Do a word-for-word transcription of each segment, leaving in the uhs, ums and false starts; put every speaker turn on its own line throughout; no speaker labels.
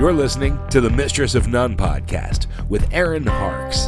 You're listening to the Mistress of None podcast with Erin Harks.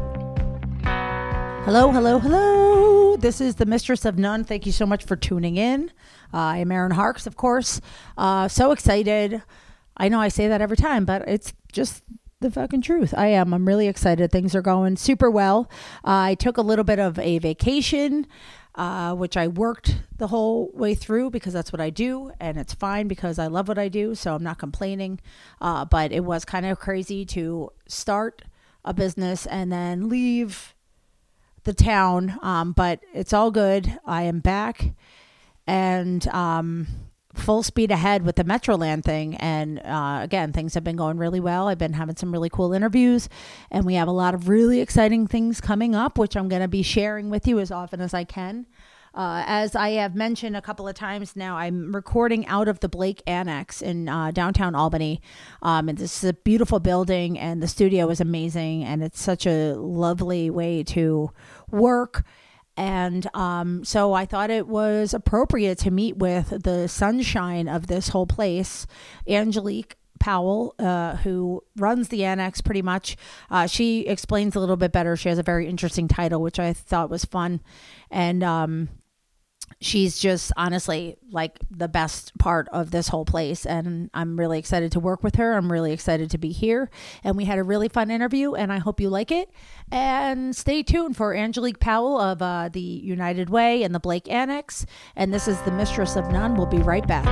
Hello, hello, hello. This is the Mistress of None. Thank you so much for tuning in. Uh, I am Erin Harks, of course. Uh, so excited. I know I say that every time, but it's just the fucking truth. I am. I'm really excited. Things are going super well. Uh, I took a little bit of a vacation, uh, which I worked the whole way through because that's what I do. And it's fine because I love what I do. So I'm not complaining. Uh, but it was kind of crazy to start a business and then leave the town. Um, but it's all good. I am back and um, full speed ahead with the Metroland thing. And uh, again, things have been going really well. I've been having some really cool interviews and we have a lot of really exciting things coming up, which I'm going to be sharing with you as often as I can. Uh, as I have mentioned a couple of times now, I'm recording out of the Blake Annex in uh, downtown Albany. Um, and this is a beautiful building and the studio is amazing. And it's such a lovely way to work. And um, so I thought it was appropriate to meet with the sunshine of this whole place, Angelique Powell, uh, who runs the Annex pretty much. Uh, she explains a little bit better. She has a very interesting title, which I thought was fun. And um, she's just honestly like the best part of this whole place. And I'm really excited to work with her. I'm really excited to be here. And we had a really fun interview and I hope you like it. And stay tuned for Angelique Powell of uh, the United Way and the Blake Annex. And this is the Mistress of None. We'll be right back.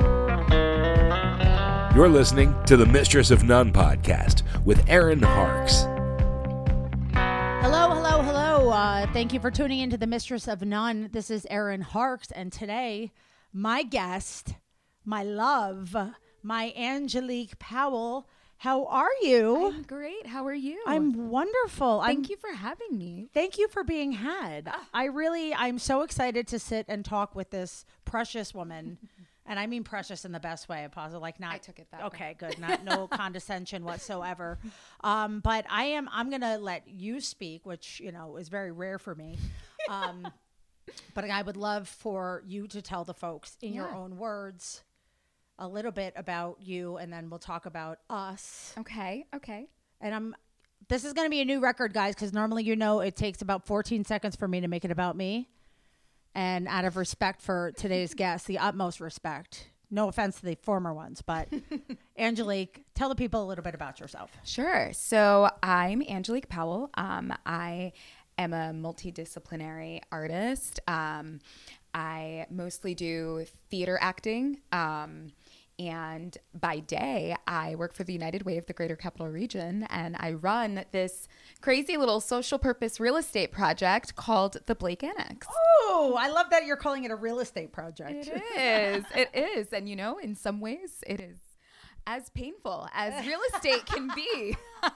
You're listening to the Mistress of None podcast with Erin Harks.
Hello, hello, hello. Uh, thank you for tuning into the Mistress of None. This is Erin Harks, and today, my guest, my love, my Angelique Powell. How are you?
I'm great. How are you?
I'm wonderful.
Thank
I'm,
you for having me.
Thank you for being had. I really, I'm so excited to sit and talk with this precious woman. And I mean precious in the best way possible, like not.
I took it that
okay,
way.
good. Not no condescension whatsoever. Um, but I am. I'm gonna let you speak, which you know is very rare for me. Um, but I would love for you to tell the folks in yeah. your own words a little bit about you, and then we'll talk about us.
Okay. Okay.
And I'm. This is gonna be a new record, guys, because normally you know it takes about fourteen seconds for me to make it about me. And out of respect for today's guest, the utmost respect, no offense to the former ones, but Angelique, tell the people a little bit about yourself.
Sure. So I'm Angelique Powell. Um, I am a multidisciplinary artist. Um, I mostly do theater acting. Um, and by day, I work for the United Way of the Greater Capital Region, and I run this crazy little social purpose real estate project called the Blake Annex.
Oh, I love that you're calling it a real estate project.
It is. It is. And, you know, in some ways, it is as painful as real estate can be.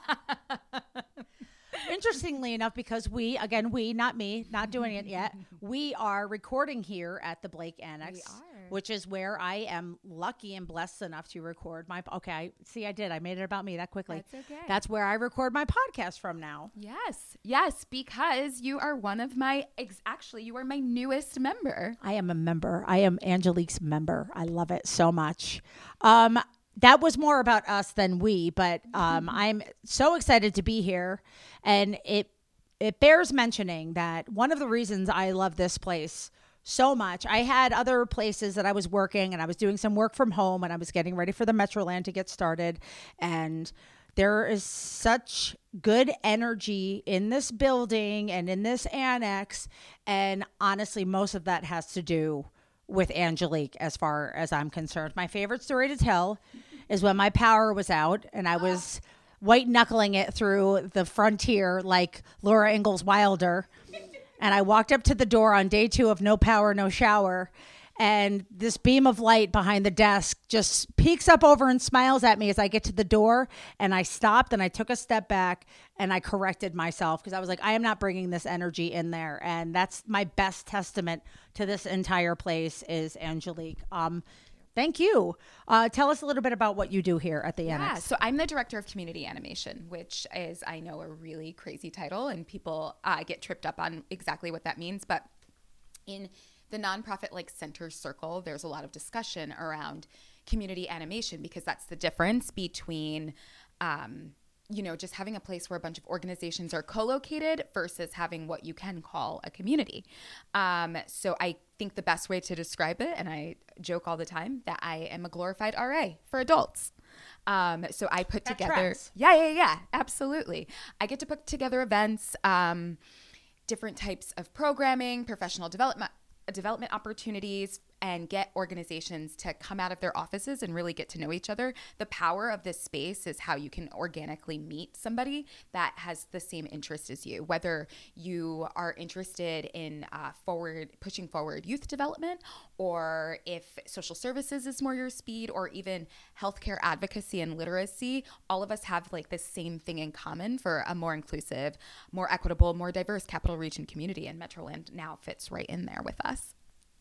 Interestingly enough, because we, again, we, not me, not doing it yet, we are recording here at the Blake Annex, which is where I am lucky and blessed enough to record my, okay, I, see, I did. I made it about me that quickly.
That's okay.
That's where I record my podcast from now.
Yes. Yes, because you are one of my, ex- actually, you are my newest member.
I am a member. I am Angelique's member. I love it so much. Um, That was more about us than we, but um, I'm so excited to be here. And it it bears mentioning that one of the reasons I love this place so much, I had other places that I was working and I was doing some work from home and I was getting ready for the Metroland to get started. And there is such good energy in this building and in this annex. And honestly, most of that has to do with Angelique, as far as I'm concerned. My favorite story to tell is when my power was out and I was white knuckling it through the frontier like Laura Ingalls Wilder. And I walked up to the door on day two of no power, no shower. And this beam of light behind the desk just peeks up over and smiles at me as I get to the door. And I stopped and I took a step back and I corrected myself because I was like, I am not bringing this energy in there. And that's my best testament to this entire place is Angelique. Um, thank you. Uh, tell us a little bit about what you do here at the
yeah,
Annex.
So I'm the director of community animation, which is, I know, a really crazy title and people uh, get tripped up on exactly what that means. But in the nonprofit like center circle, there's a lot of discussion around community animation, because that's the difference between, um, you know, just having a place where a bunch of organizations are co-located versus having what you can call a community. Um, so I think the best way to describe it, and I joke all the time, that I am a glorified R A for adults. Um, so I put
That
together,
tracks.
yeah, yeah, yeah, absolutely. I get to put together events, um, different types of programming, professional development, development opportunities, and get organizations to come out of their offices and really get to know each other. The power of this space is how you can organically meet somebody that has the same interest as you, whether you are interested in uh, forward pushing forward youth development, or if social services is more your speed, or even healthcare advocacy and literacy. All of us have like this same thing in common for a more inclusive, more equitable, more diverse Capital Region community, and Metroland now fits right in there with us.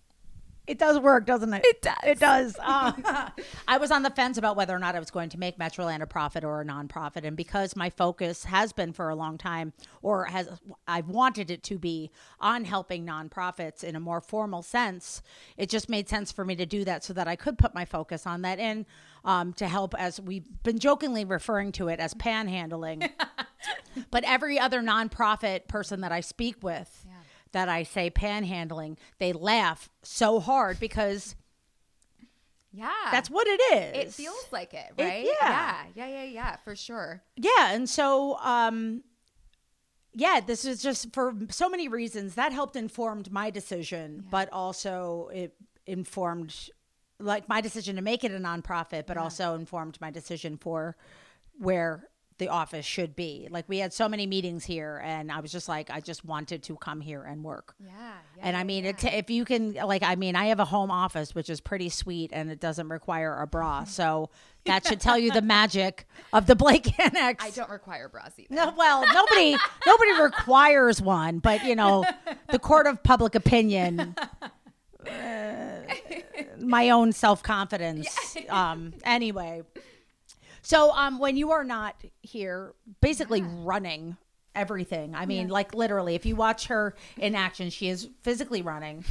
It does work, doesn't it?
It does.
It does. Uh, I was on the fence about whether or not I was going to make Metroland a profit or a nonprofit. And because my focus has been for a long time, or has I've wanted it to be, on helping nonprofits in a more formal sense, it just made sense for me to do that so that I could put my focus on that and um, to help, as we've been jokingly referring to it, as panhandling. But every other nonprofit person that I speak with, yeah, that I say panhandling, they laugh so hard because
yeah,
that's what it is.
It feels like it, right?
It, yeah.
yeah, yeah, yeah, yeah, for sure.
Yeah, and so, um, yeah, this is just for so many reasons that helped informed my decision, yeah, but also it informed like my decision to make it a nonprofit, but yeah, also informed my decision for where the office should be. Like, we had so many meetings here, and I was just like, I just wanted to come here and work.
Yeah. yeah
and I mean,
yeah.
it, if you can, like, I mean, I have a home office, which is pretty sweet, and it doesn't require a bra. So that should tell you the magic of the Blake Annex.
I don't require bras either.
No, well, nobody, nobody requires one, but you know, the court of public opinion, uh, my own self-confidence. Um, anyway. So um, when you are not here, basically yeah, running everything, I mean, yeah, like literally, if you watch her in action, she is physically running.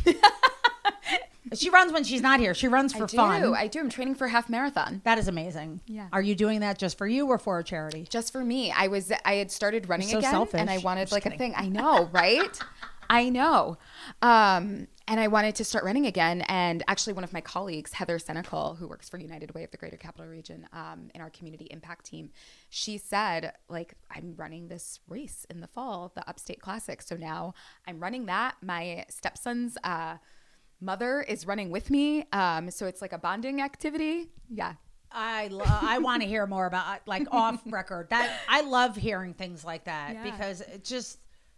She runs when she's not here. She runs for
I do.
fun.
I do. I'm training for a half marathon.
That is amazing.
Yeah.
Are you doing that just for you or for a charity?
Just for me. I was. I had started running
so
again,
selfish.
and I wanted like
kidding.
a thing. I know, right? I know. Um, and I wanted to start running again. And actually, one of my colleagues, Heather Senecal, who works for United Way of the Greater Capital Region um, in our community impact team, she said, like, I'm running this race in the fall, the Upstate Classic. So now I'm running that. My stepson's uh, mother is running with me. Um, so it's like a bonding activity. Yeah.
I lo- I want to hear more about, like, off record. That I love hearing things like that, yeah, because it just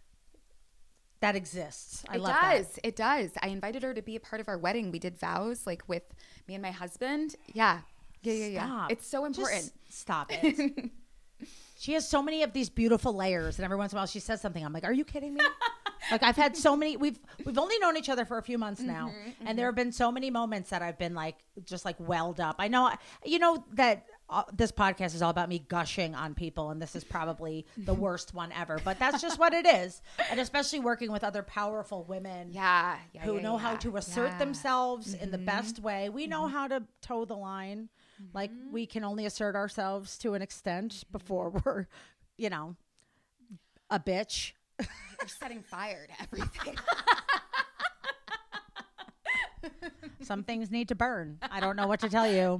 that exists. I
it
love
does.
that.
It does. I invited her to be a part of our wedding. We did vows, like, with me and my husband. Yeah. Yeah, yeah, yeah.
Stop.
It's so important.
Just stop it. She has so many of these beautiful layers, and every once in a while she says something. I'm like, are you kidding me? Like, I've had so many, we've, we've only known each other for a few months now. Mm-hmm, and mm-hmm. there have been so many moments that I've been like, just like welled up. I know, you know, that uh, this podcast is all about me gushing on people, and this is probably the worst one ever, but that's just what it is. And especially working with other powerful women
yeah, yeah,
who
yeah,
know
yeah.
how to assert
yeah.
themselves
mm-hmm.
in the best way. We know mm-hmm. how to toe the line. Mm-hmm. Like, we can only assert ourselves to an extent mm-hmm. before we're, you know, a bitch.
You're setting fire to everything.
Some things need to burn. I don't know what to tell you.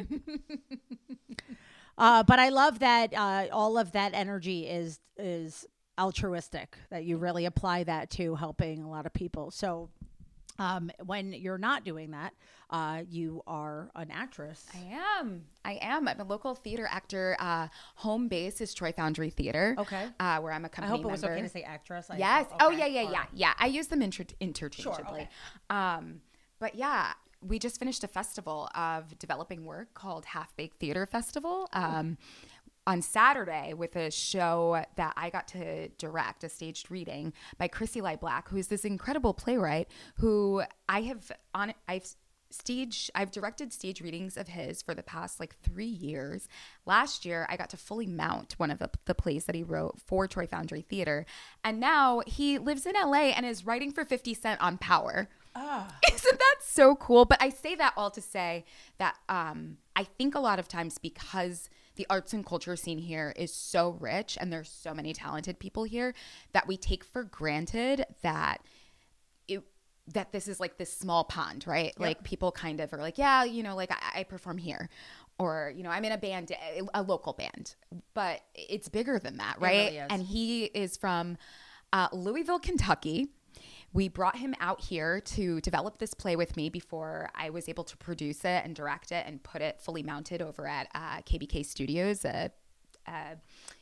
Uh, but I love that uh, all of that energy is is altruistic, that you really apply that to helping a lot of people. So um, when you're not doing that, uh, you are an actress.
I am. I am. I'm a local theater actor. Uh, home base is Troy Foundry Theater.
Okay.
Uh, where I'm a company
I hope it
member.
was okay to say actress. I
yes.
okay.
Oh, yeah, yeah,
Or,
yeah. Yeah. I use them inter- interchangeably.
Sure, okay.
Um, but yeah, we just finished a festival of developing work called Half Baked Theater Festival. Um, on Saturday with a show that I got to direct, a staged reading by Chrissy Lai Black, who is this incredible playwright who I have on I've stage I've directed stage readings of his for the past like three years. Last year, I got to fully mount one of the, the plays that he wrote for Troy Foundry Theater. And now he lives in L A and is writing for fifty Cent on Power.
Oh.
Isn't that so cool? But I say that all to say that um, I think a lot of times because the arts and culture scene here is so rich and there's so many talented people here that we take for granted that it, that this is like this small pond, right? Yep. Like people kind of are like, yeah, you know, like I, I perform here. Or, you know, I'm in a band, a local band, but it's bigger than that, right?
It really is.
And he is from uh, Louisville, Kentucky. We brought him out here to develop this play with me before I was able to produce it and direct it and put it fully mounted over at uh, K B K Studios, a, a,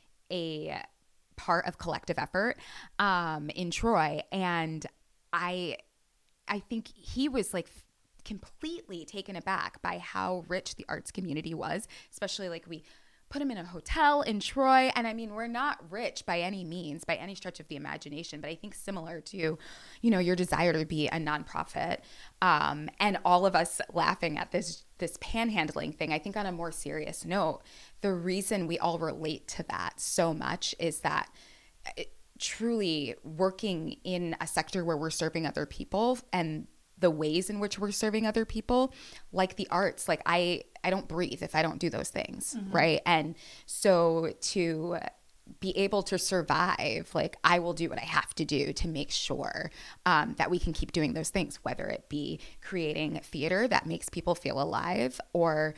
a part of Collective Effort um, in Troy. And I, I think he was like completely taken aback by how rich the arts community was, especially like we put him in a hotel in Troy. And I mean, we're not rich by any means, by any stretch of the imagination, but I think similar to, you know, your desire to be a nonprofit um, and all of us laughing at this, this panhandling thing, I think on a more serious note, the reason we all relate to that so much is that it, truly working in a sector where we're serving other people and the ways in which we're serving other people, like the arts, like I, I don't breathe if I don't do those things, mm-hmm. right? And so to be able to survive, like I will do what I have to do to make sure um, that we can keep doing those things, whether it be creating theater that makes people feel alive or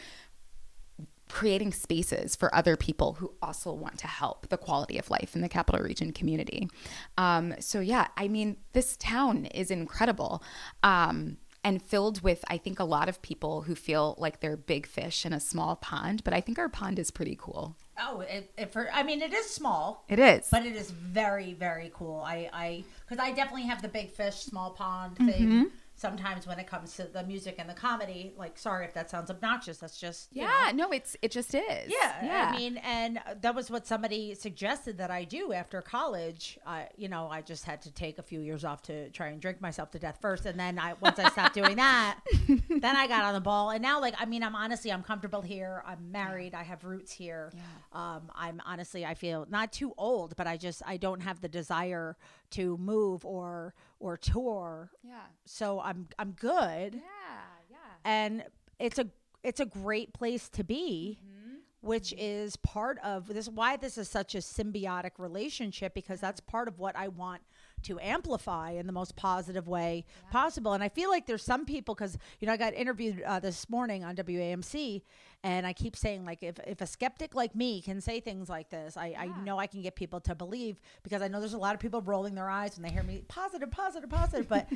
creating spaces for other people who also want to help the quality of life in the Capital Region community. Um, so yeah, I mean, this town is incredible um, and filled with, I think, a lot of people who feel like they're big fish in a small pond, but I think our pond is pretty cool.
Oh, it, it for, I mean, it is small.
It is.
But it is very, very cool. I, I, because I definitely have the big fish, small pond thing.
Mm-hmm.
Sometimes when it comes to the music and the comedy, like, sorry if that sounds obnoxious. That's just, you
yeah,
know.
no, it's, it just is.
Yeah,
yeah.
I mean, and that was what somebody suggested that I do after college. I, you know, I just had to take a few years off to try and drink myself to death first. And then I, once I stopped doing that, then I got on the ball. And now, like, I mean, I'm honestly, I'm comfortable here. I'm married. I have roots here.
Yeah.
Um, I'm honestly, I feel not too old, but I just, I don't have the desire to move or, or tour.
Yeah.
So I'm, I'm good.
Yeah. Yeah.
And it's a, it's a great place to be. Mm-hmm. Which mm-hmm. is part of this, why this is such a symbiotic relationship, because that's part of what I want to amplify in the most positive way yeah. possible. And I feel like there's some people, because, you know, I got interviewed uh, this morning on W A M C, and I keep saying, like, if, if a skeptic like me can say things like this, I, yeah. I know I can get people to believe, because I know there's a lot of people rolling their eyes when they hear me, positive, positive, positive, but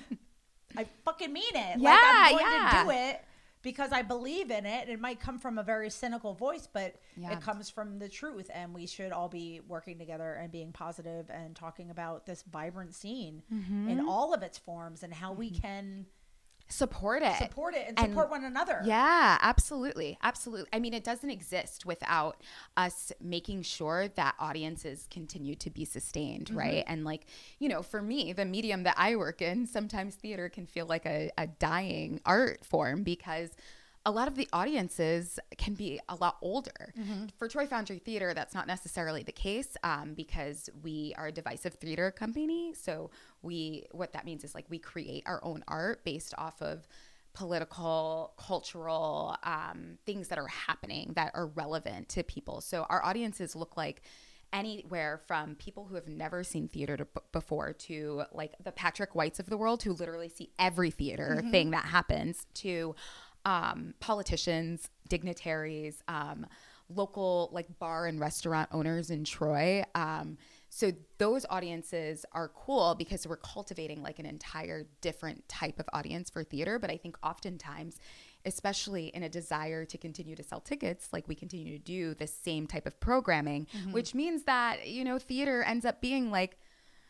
I fucking mean it.
Yeah,
like, I'm going
yeah.
to do it. Because I believe in it. It might come from a very cynical voice, but yeah. it comes from the truth. And we should all be working together and being positive and talking about this vibrant scene mm-hmm. in all of its forms and how mm-hmm. we can
support it
support it and, and support one another.
Yeah, absolutely. Absolutely. I mean, it doesn't exist without us making sure that audiences continue to be sustained. Mm-hmm. Right. And like, you know, for me, the medium that I work in, sometimes theater can feel like a, a dying art form because a lot of the audiences can be a lot older. Mm-hmm. For Troy Foundry Theater, that's not necessarily the case um, because we are a divisive theater company. So we, what that means is like we create our own art based off of political, cultural um, things that are happening that are relevant to people. So our audiences look like anywhere from people who have never seen theater to, before to like the Patrick Whites of the world who literally see every theater mm-hmm. thing that happens to Um, politicians, dignitaries, um, local like bar and restaurant owners in Troy. Um, so those audiences are cool because we're cultivating like an entire different type of audience for theater. But I think oftentimes, especially in a desire to continue to sell tickets, like we continue to do the same type of programming, mm-hmm. which means that, you know, theater ends up being like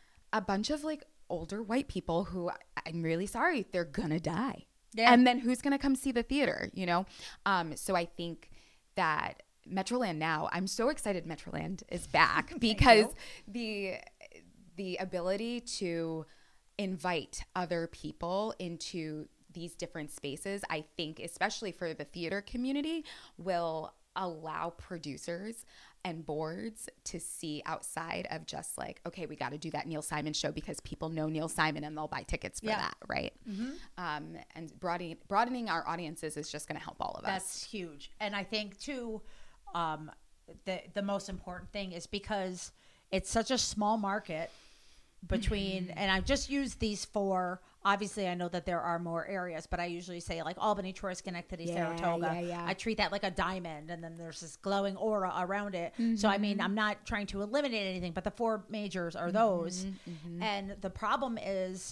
a bunch of like older white people who I'm really sorry, they're gonna die. Yeah. And then who's going to come see the theater, you know? Um, so I think that Metroland now, I'm so excited Metroland is back because the the ability to invite other people into these different spaces, I think, especially for the theater community, will allow producers and boards to see outside of just like, okay, we got to do that Neil Simon show because people know Neil Simon and they'll buy tickets for
Yeah.
that, right?
Mm-hmm.
Um, and broadening broadening our audiences is just going to help all of us.
That's huge. And I think too, um, the the most important thing is because it's such a small market between, mm-hmm. and I've just used these four. Obviously, I know that there are more areas, but I usually say like Albany, Troy, Schenectady,
Yeah,
Saratoga.
yeah, yeah.
I treat that like a diamond, and then there's this glowing aura around it.
Mm-hmm.
So, I mean, I'm not trying to eliminate anything, but the four majors are those.
Mm-hmm.
And the problem is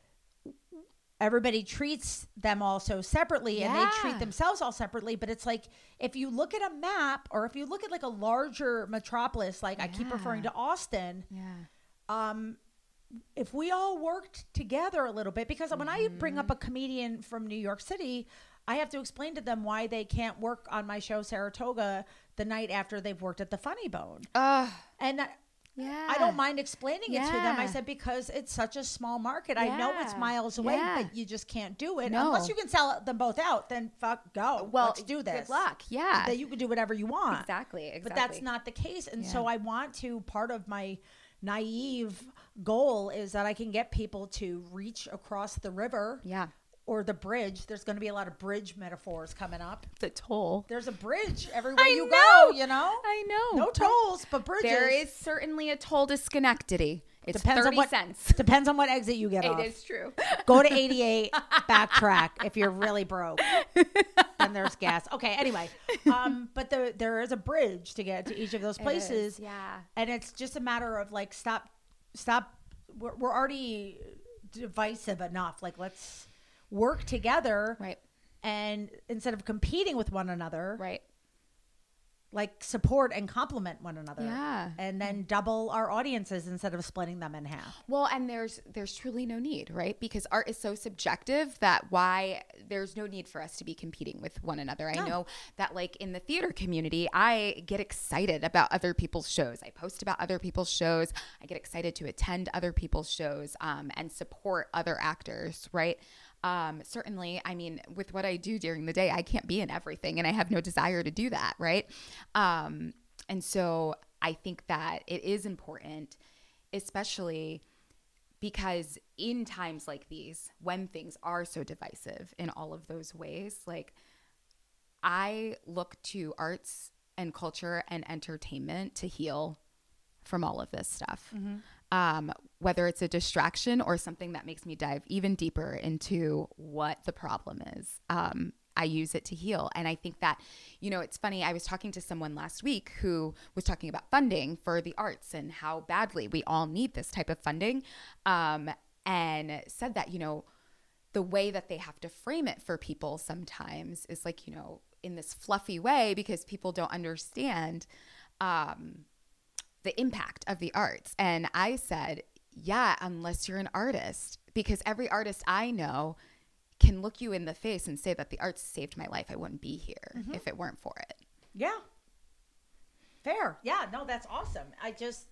everybody treats them all so separately, and they treat
Yeah.
themselves all separately. But it's like, if you look at a map, or if you look at like a larger metropolis, like I keep
Yeah.
referring to Austin,
Yeah.
um, if we all worked together a little bit, because when I bring up a comedian from New York City, I have to explain to them why they can't work on my show Saratoga the night after they've worked at the Funny Bone.
Uh,
And I,
yeah.
I don't mind explaining it to them. I
Yeah.
said, because it's such a small market. I know it's
Yeah.
miles away,
Yeah.
but you just can't do it.
No.
Unless you can sell them both out, then fuck, go.
Well,
Let's do this.
Good luck. Yeah.
That you can do whatever you want.
Exactly. Exactly.
But that's not the case. And so
Yeah.
I want to, part of my naive goal is that I can get people to reach across the river
Yeah.
or the bridge. There's going to be a lot of bridge metaphors coming up.
The toll.
There's a bridge everywhere
I
you
know.
go, you know?
I know.
No tolls, but bridges.
There is certainly a toll to Schenectady. It's
Depends
thirty
on what,
cents.
Depends on what exit you get
It
off.
is true.
Go to eighty-eight, backtrack if you're really broke. Then there's gas. Okay, anyway. Um, but the, there is a bridge to get to each of those
It
places.
is, yeah.
And it's just a matter of like, stop, stop. We're, we're already divisive enough. Like, let's work together.
Right.
And instead of competing with one another,
Right.
like support and complement one another.
Yeah.
And then double our audiences instead of splitting them in half.
Well, and there's there's truly no need, right? Because art is so subjective that why there's no need for us to be competing with one another. I
No.
know that like in the theater community, I get excited about other people's shows. I post about other people's shows. I get excited to attend other people's shows um, and support other actors, right? Um, certainly, I mean, with what I do during the day, I can't be in everything and I have no desire to do that, right? Um, and so I think that it is important, especially because in times like these, when things are so divisive in all of those ways, like I look to arts and culture and entertainment to heal from all of this stuff. Mm-hmm. Um, whether it's a distraction or something that makes me dive even deeper into what the problem is. Um, I use it to heal. And I think that, you know, it's funny. I was talking to someone last week who was talking about funding for the arts and how badly we all need this type of funding. Um, and said that, you know, the way that they have to frame it for people sometimes is like, you know, in this fluffy way because people don't understand, um, the impact of the arts. And I said, yeah, unless you're an artist, because every artist I know can look you in the face and say that the arts saved my life. I wouldn't be here mm-hmm. if it weren't for it.
Yeah. Fair. Yeah, no, that's awesome. I just,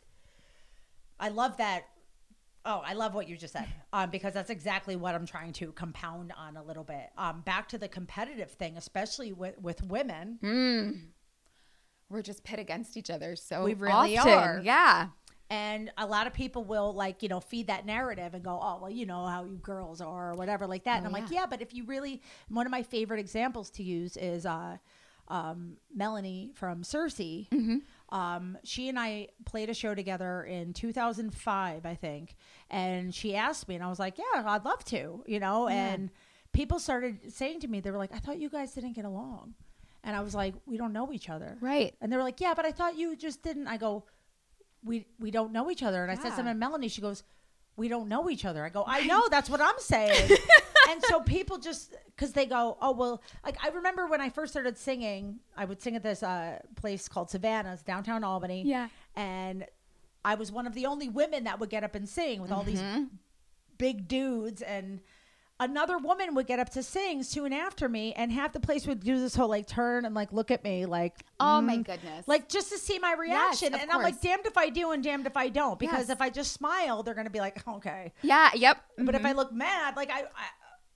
I love that. Oh, I love what you just said um, because that's exactly what I'm trying to compound on a little bit. Um, back to the competitive thing, especially with, with women.
Mm. We're just pit against each other so
we really
often.
are.
Yeah.
And a lot of people will like, you know, feed that narrative and go, oh, well, you know how you girls are or whatever like that.
Oh,
and I'm
yeah.
like, yeah, but if you really, one of my favorite examples to use is uh, um, Melanie from Cersei.
Mm-hmm.
Um, she and I played a show together in two thousand five, I think. And she asked me and I was like, yeah, I'd love to, you know,
Yeah.
and people started saying to me, they were like, I thought you guys didn't get along. And I was like, we don't know each other.
Right.
And they were like, yeah, but I thought you just didn't. I go, we we don't know each other. And I said
Yeah.
something to Melanie. She goes, we don't know each other. I go, I know. That's what I'm saying. And so people just, because they go, oh, well, like I remember when I first started singing, I would sing at this uh, place called Savannah's, downtown Albany.
Yeah.
And I was one of the only women that would get up and sing with all these big dudes. And another woman would get up to sing soon after me, and half the place would do this whole like turn and like look at me like,
Oh my
mm,
goodness.
like just to see my reaction.
of
And I'm like,
course.
damned if I do and damned if I don't, because
Yes.
if I just smile, they're going to be like, okay.
Yeah. Yep.
But if
Mhm.
I look mad, like I, I,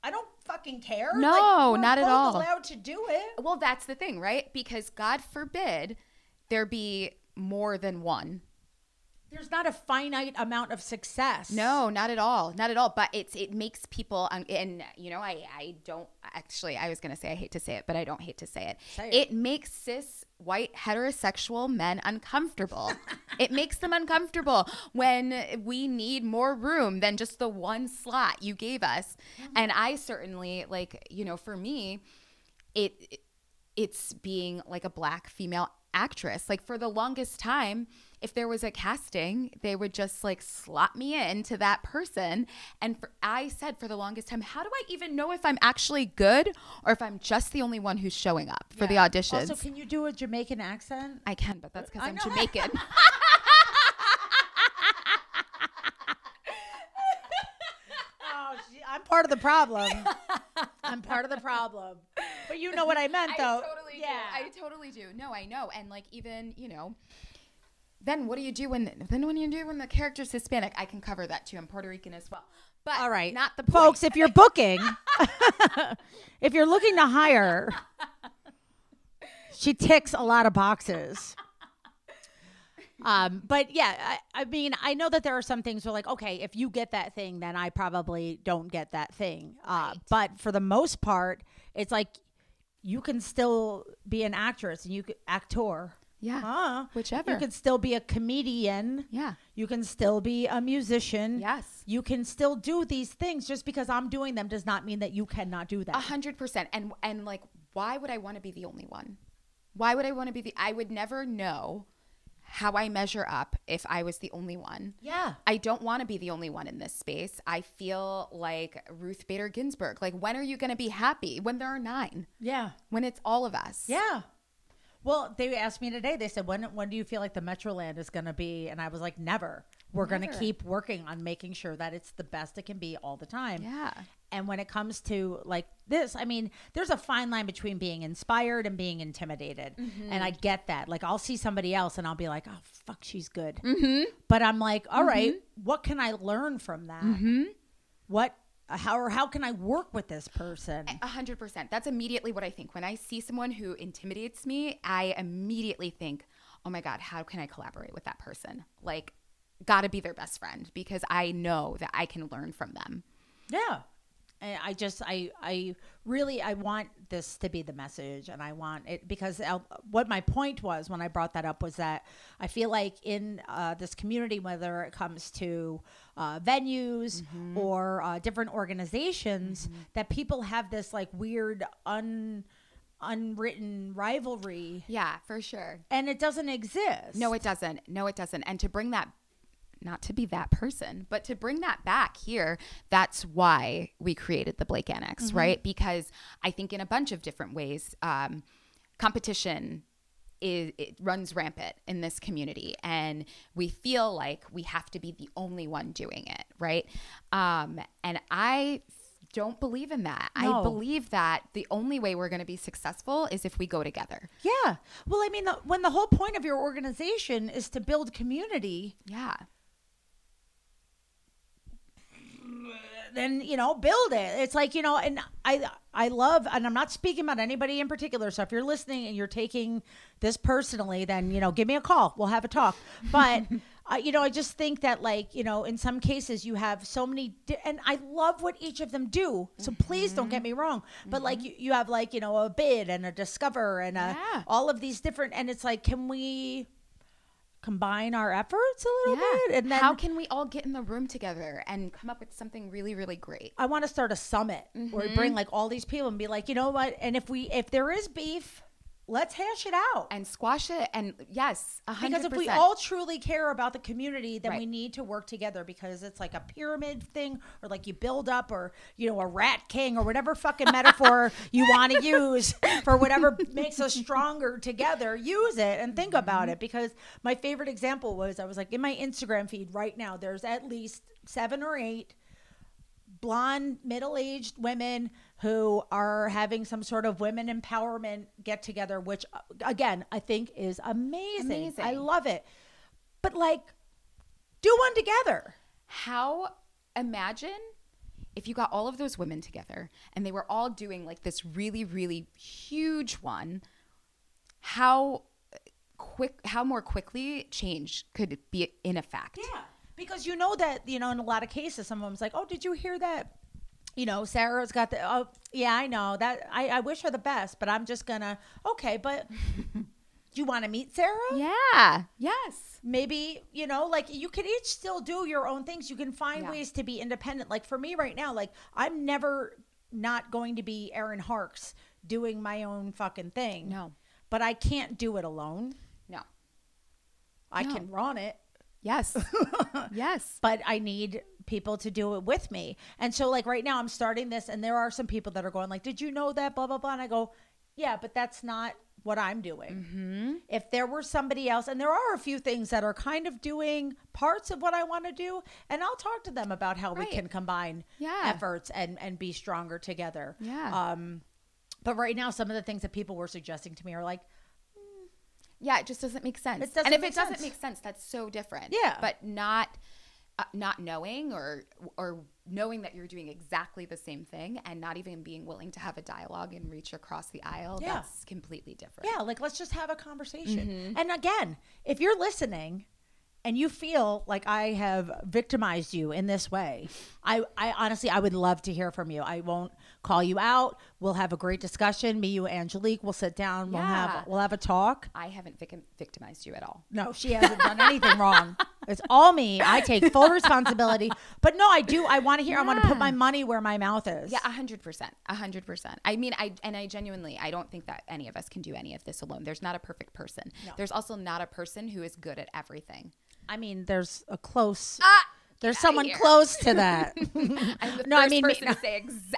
I don't fucking care.
No,
like, we're
not at
both
all.
allowed to do it.
Well, that's the thing, right? Because God forbid there be more than one.
There's not a finite amount of success.
No, not at all. Not at all. But it's it makes people, um, and you know, I, I don't, actually, I was going to say I hate to say it, but I don't hate to say it.
Say it.
It makes cis, white, heterosexual men uncomfortable. It makes them uncomfortable when we need more room than just the one slot you gave us. Mm-hmm. And I certainly, like, you know, for me, it, it it's being like a Black female actress. Like, for the longest time, if there was a casting, they would just like slot me into that person. And for, I said for the longest time, how do I even know if I'm actually good or if I'm just the only one who's showing up for
Yeah.
the auditions?
Also, can you do a Jamaican accent?
I can, but that's because
I
I'm
know.
Jamaican.
Oh, she, I'm part of the problem. I'm part of the problem. But you know what I meant, though.
I totally
yeah.
do. I totally do. No, I know. And like, even, you know, then what do you do when then when you do when the character's Hispanic? I can cover that too. I'm Puerto Rican as well. But
All right.
not the point.
Folks, if you're booking, if you're looking to hire, she ticks a lot of boxes. Um, but yeah, I, I mean, I know that there are some things where like, okay, if you get that thing, then I probably don't get that thing. Uh,
Right.
But for the most part, it's like you can still be an actress and you could actor.
Yeah.
Huh?
Whichever.
You can still be a comedian.
Yeah.
You can still be a musician.
Yes.
You can still do these things. Just because I'm doing them does not mean that you cannot do that.
A hundred percent. And and like, why would I want to be the only one? Why would I want to be the? I would never know how I measure up if I was the only one.
Yeah.
I don't want to be the only one in this space. I feel like Ruth Bader Ginsburg. Like, when are you going to be happy? When there are nine.
Yeah.
When it's all of us.
Yeah. Well, they asked me today, they said, when when do you feel like the Metroland is going to be? And I was like, never. We're going to
Never.
keep working on making sure that it's the best it can be all the time.
Yeah.
And when it comes to like this, I mean, there's a fine line between being inspired and being intimidated.
Mm-hmm.
And I get that. Like, I'll see somebody else and I'll be like, oh, fuck, she's good.
Mm-hmm.
But I'm like, all right, what can I learn from that?
Mm-hmm.
What, how, or how can I work with this person?
A hundred percent. That's immediately what I think. When I see someone who intimidates me, I immediately think, oh my God, how can I collaborate with that person? Like, gotta be their best friend because I know that I can learn from them.
Yeah. And I just, I, I really, I want this to be the message, and I want it because uh, what my point was when I brought that up was that I feel like in uh, this community, whether it comes to uh, venues mm-hmm. or uh, different organizations, mm-hmm. that people have this like weird un, unwritten rivalry.
Yeah, for sure.
And it doesn't exist.
No, it doesn't. No, it doesn't. And to bring that, not to be that person, but to bring that back here, that's why we created the Blake Annex, mm-hmm. right? Because I think in a bunch of different ways, um, competition is it runs rampant in this community, and we feel like we have to be the only one doing it, right? Um, and I don't believe in that.
No.
I believe that the only way we're going to be successful is if we go together.
Yeah. Well, I mean, the, when the whole point of your organization is to build community.
Yeah.
Then, you know, build it. It's like, you know, and I I love, and I'm not speaking about anybody in particular. So if you're listening and you're taking this personally, then, you know, give me a call. We'll have a talk. But, uh, you know, I just think that, like, you know, in some cases you have so many, di- and I love what each of them do. So mm-hmm. please don't get me wrong. But mm-hmm. like you, you have like, you know, a bid and a discover and a,
yeah.
all of these different, and it's like, can we combine our efforts a little
yeah.
bit? And then
how can we all get in the room together and come up with something really, really great?
I want to start a summit mm-hmm. where we bring like all these people and be like, you know what? And if we, if there is beef, let's hash it out
and squash it. And yes, a hundred
because if we
percent.
all truly care about the community, then
Right.
we need to work together, because it's like a pyramid thing, or like you build up, or, you know, a rat king, or whatever fucking metaphor you want to use for whatever makes us stronger together. Use it and think about it. Because my favorite example was, I was like, in my Instagram feed right now, there's at least seven or eight blonde, middle-aged women who are having some sort of women empowerment get together, which again, I think is amazing.
Amazing.
I love it. But like, do one together.
How, imagine if you got all of those women together and they were all doing like this really, really huge one, how quick, how more quickly change could be in effect?
Yeah, because you know that, you know, in a lot of cases, someone's like, oh, did you hear that? You know, Sarah's got the, oh, yeah, I know that. I, I wish her the best, but I'm just going to, okay, but do you want to meet Sarah?
Yeah. Yes.
Maybe, you know, like you can each still do your own things. You can find
Yeah.
ways to be independent. Like for me right now, like I'm never not going to be Erin Harks doing my own fucking thing.
No.
But I can't do it alone.
No.
I
No.
can run it.
Yes. Yes.
But I need people to do it with me. And so like right now I'm starting this and there are some people that are going like, did you know that blah, blah, blah. And I go, yeah, but that's not what I'm doing.
Mm-hmm.
If there were somebody else, and there are a few things that are kind of doing parts of what I want to do, and I'll talk to them about how
Right.
we can combine
Yeah.
efforts and, and be stronger together.
Yeah.
Um, but right now, some of the things that people were suggesting to me are like,
Yeah, it just doesn't make sense.
It doesn't
and if
make
it doesn't
sense.
make sense, that's so different.
Yeah.
But not uh, not knowing or or knowing that you're doing exactly the same thing and not even being willing to have a dialogue and reach across the aisle,
Yeah.
that's completely different.
yeah, like let's just have a conversation.
Mm-hmm.
And again, if you're listening and you feel like I have victimized you in this way, I, I honestly, I would love to hear from you. I won't call you out. We'll have a great discussion. Me, you, Angelique, we'll sit down. We'll
Yeah.
have, we'll have a talk.
I haven't vic- victimized you at all.
No, she hasn't done anything wrong. It's all me. I take full responsibility. But no, I do. I want to hear, I want to put
Yeah.
my money where my mouth is.
Yeah, a hundred percent, a hundred percent. I mean, I and I genuinely, I don't think that any of us can do any of this alone. There's not a perfect person.
No.
There's also not a person who is good at everything.
I mean, there's a close,
Ah,
there's
get outta
someone
here.
close to that.
I'm the
No,
first
I mean, me-
person
no.
to say exactly.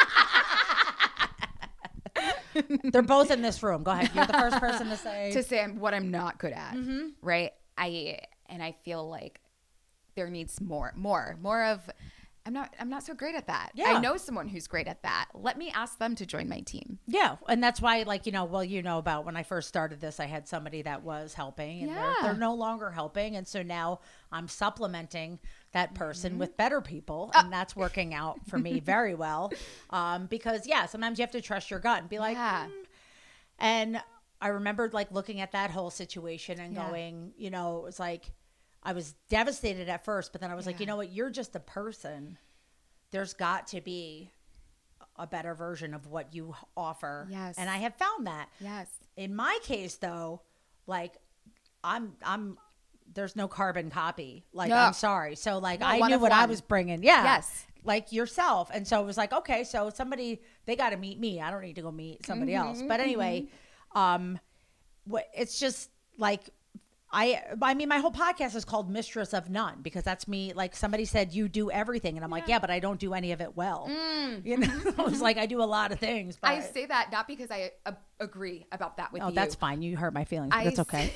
They're both in this room. Go ahead. You're the first person to say.
to say I'm, what I'm not good at,
Mm-hmm.
right? I and I feel like there needs more, more, more of. I'm not. I'm not so great at that.
Yeah.
I know someone who's great at that. Let me ask them to join my team.
Yeah, and that's why, like, you know, well, you know about when I first started this, I had somebody that was helping, and they're,
Yeah.
they're no longer helping, and so now I'm supplementing that person
Mm-hmm.
with better people,
Uh.
and that's working out for me very well. Um, because yeah, sometimes you have to trust your gut and be like,
Yeah.
"Hmm." And I remembered like looking at that whole situation and
Yeah.
going, you know, it was like I was devastated at first, but then I was like,
Yeah.
you know what, you're just a person. There's got to be a better version of what you offer.
Yes.
And I have found that.
Yes.
In my case though, like I'm I'm there's no carbon copy. Like
No.
I'm sorry. So like
No,
I
one
knew
of
what I
one.
was bringing. Yeah.
Yes.
Like yourself. And so it was like, okay, so somebody they got to meet me. I don't need to go meet somebody
Mm-hmm,
else. But anyway, um what it's just like I I mean my whole podcast is called Mistress of None because that's me. Like somebody said you do everything and I'm like, yeah, but I don't do any of it well. You know, I was like I do a lot of things, but
Mm. I say that not because I uh, agree about that with
oh,
you.
that's fine. You hurt my feelings.
I
That's okay.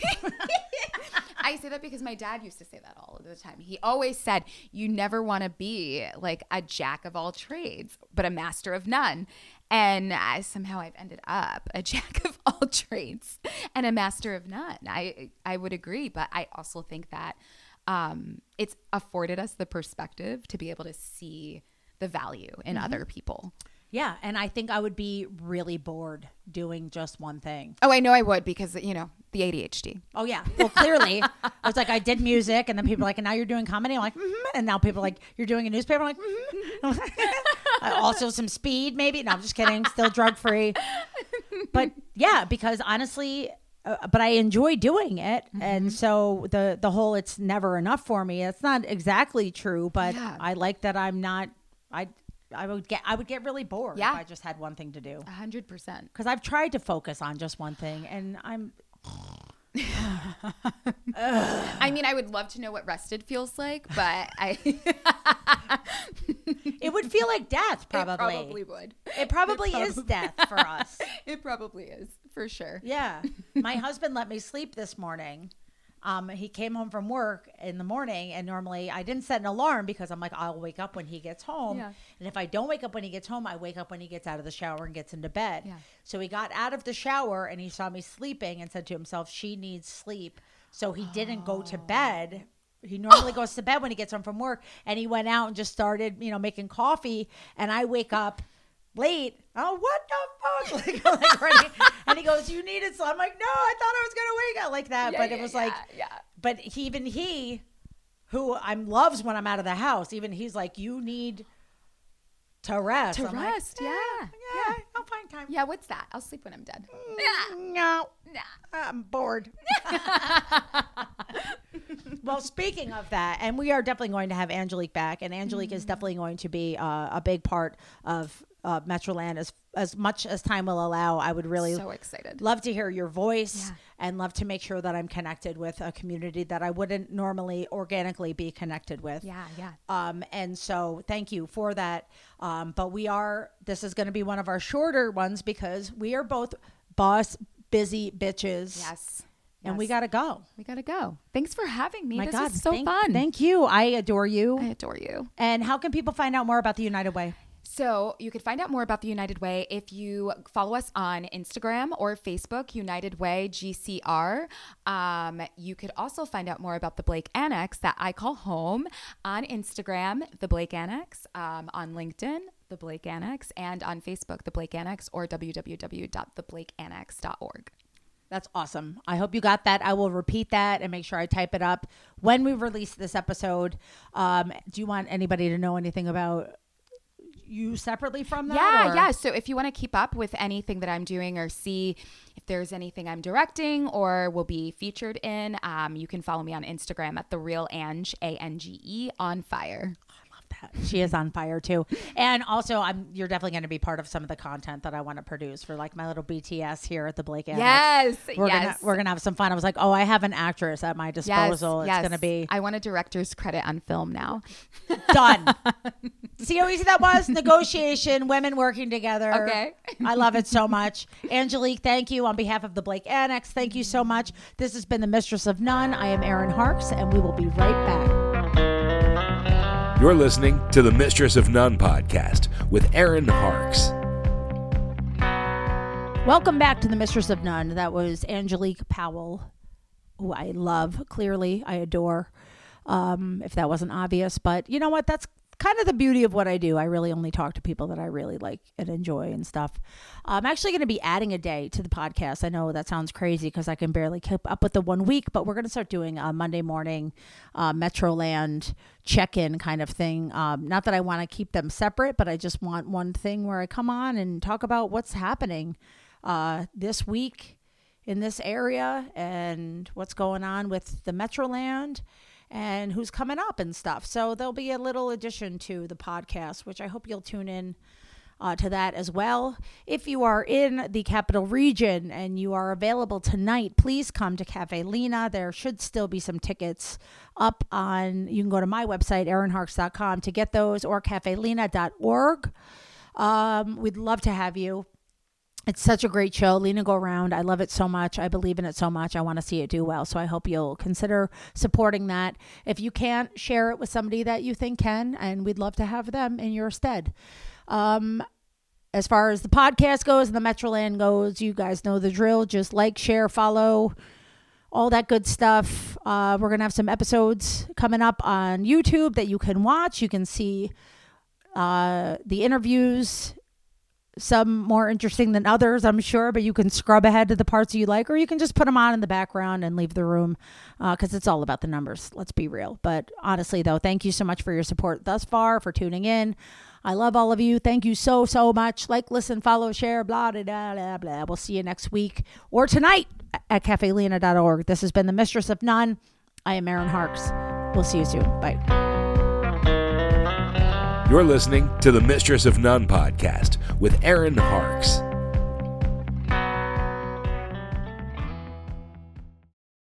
I say that because my dad used to say that all of the time. He always said, you never want to be like a jack of all trades, but a master of none. And I, somehow I've ended up a jack of all trades and a master of none. I, I would agree, but I also think that um, it's afforded us the perspective to be able to see the value in
Mm-hmm.
other people.
Yeah, and I think I would be really bored doing just one thing.
Oh, I know I would because, you know, the A D H D.
Oh yeah, well clearly, I was like I did music, and then people are like, and now you're doing comedy. I'm like, mm-hmm. And now people are like, you're doing a newspaper. I'm like, mm-hmm. Also some speed, maybe. No, I'm just kidding. Still drug free. But yeah, because honestly, uh, but I enjoy doing it,
Mm-hmm.
and so the the whole it's never enough for me. It's not exactly true, but
Yeah.
I like that I'm not. I I would get I would get really bored
Yeah.
if I just had one thing to do.
A hundred percent.
Because I've tried to focus on just one thing, and I'm.
I mean, I would love to know what rested feels like, but I
It would feel like death,
It
probably.
probably would.
It probably
It
is
probably-
death for us.
It probably is, for sure.
Yeah. My husband let me sleep this morning. Um, he came home from work in the morning, and normally I didn't set an alarm because I'm like, I'll wake up when he gets home.
Yeah.
And if I don't wake up when he gets home, I wake up when he gets out of the shower and gets into bed.
Yeah.
So he got out of the shower and he saw me sleeping and said to himself, she needs sleep. So he didn't go to bed He normally goes to bed when he gets home from work, and he went out and just started, you know, making coffee. And I wake up late. Oh, what the fuck? Like, like ready. And he goes, "You need it." So I'm like, "No, I thought I was gonna wake up like that."
Yeah,
but
yeah,
it was
yeah,
like,
yeah.
But he, even he, who I'm loves when I'm out of the house, even he's like, "You need to rest."
To
I'm
rest,
like,
yeah,
yeah,
yeah.
I'll find time.
Yeah, what's that? I'll sleep when I'm dead.
Yeah. No,
Nah.
I'm bored. Well, speaking of that, and we are definitely going to have Angelique back, and Angelique mm-hmm. is definitely going to be uh, a big part of uh, Metroland as as much as time will allow. I would really
so excited.
Love to hear your voice
yeah.
and love to make sure that I'm connected with a community that I wouldn't normally organically be connected with.
Yeah, yeah.
Um, and so thank you for that. Um, but we are, this is going to be one of our shorter ones because we are both boss busy bitches.
Yes.
And
yes.
we got to go.
We got to go. Thanks for having me.
My
this
God,
is so
thank,
fun.
Thank you. I adore you.
I adore you.
And how can people find out more about the United Way?
So you could find out more about the United Way if you follow us on Instagram or Facebook, United Way G C R. Um, you could also find out more about the Blake Annex that I call home on Instagram, the Blake Annex, um, on LinkedIn, the Blake Annex, and on Facebook, the Blake Annex, or w w w dot the blake annex dot org.
That's awesome. I hope you got that. I will repeat that and make sure I type it up when we release this episode. Um, do you want anybody to know anything about you separately from that?
Yeah,
or?
yeah. So if you want to keep up with anything that I'm doing or see if there's anything I'm directing or will be featured in, um, you can follow me on Instagram at the real Ange, A N G E, on fire.
That. She is on fire too. And also I'm you're definitely going to be part of some of the content that I want to produce for like my little B T S here at the Blake Annex.
Yes.
We're
yes.
gonna we're gonna have some fun. I was like, oh, I have an actress at my disposal.
Yes,
it's
yes.
gonna be
I want a director's credit on film now.
Done. See how easy that was? Negotiation, women working together.
Okay.
I love it so much. Angelique, thank you on behalf of the Blake Annex. Thank you so much. This has been the Mistress of None. I am Erin Harks, and we will be right back.
You're listening to the Mistress of None podcast with Erin Harks.
Welcome back to the Mistress of None. That was Angelique Powell, who I love, clearly, I adore, um, if that wasn't obvious. But you know what? That's kind of the beauty of what I do. I really only talk to people that I really like and enjoy and stuff. I'm actually going to be adding a day to the podcast. I know that sounds crazy because I can barely keep up with the one week, but we're going to start doing a Monday morning uh, Metroland check-in kind of thing. Um, not that I want to keep them separate, but I just want one thing where I come on and talk about what's happening uh, this week in this area and what's going on with the Metroland and who's coming up and stuff. So there'll be a little addition to the podcast, which I hope you'll tune in uh, to that as well. If you are in the capital region and you are available tonight, please come to Cafe Lena. There should still be some tickets up on, you can go to my website, erin harks dot com to get those, or cafe lena dot org. Um, we'd love to have you. It's such a great show. Lena Go Round. I love it so much. I believe in it so much. I want to see it do well. So I hope you'll consider supporting that. If you can't, share it with somebody that you think can, and we'd love to have them in your stead. Um, as far as the podcast goes and the Metroland goes, you guys know the drill. Just like, share, follow, all that good stuff. Uh, we're going to have some episodes coming up on YouTube that you can watch. You can see uh, the interviews. Some more interesting than others, I'm sure, but you can scrub ahead to the parts you like, or you can just put them on in the background and leave the room because uh, it's all about the numbers. Let's be real. But honestly, though, thank you so much for your support thus far, for tuning in. I love all of you. Thank you so, so much. Like, listen, follow, share, blah, blah, blah, blah, blah. We'll see you next week or tonight at cafe lena dot org. This has been the Mistress of None. I am Erin Harks. We'll see you soon. Bye.
You're listening to the Mistress of None podcast with Erin Harks.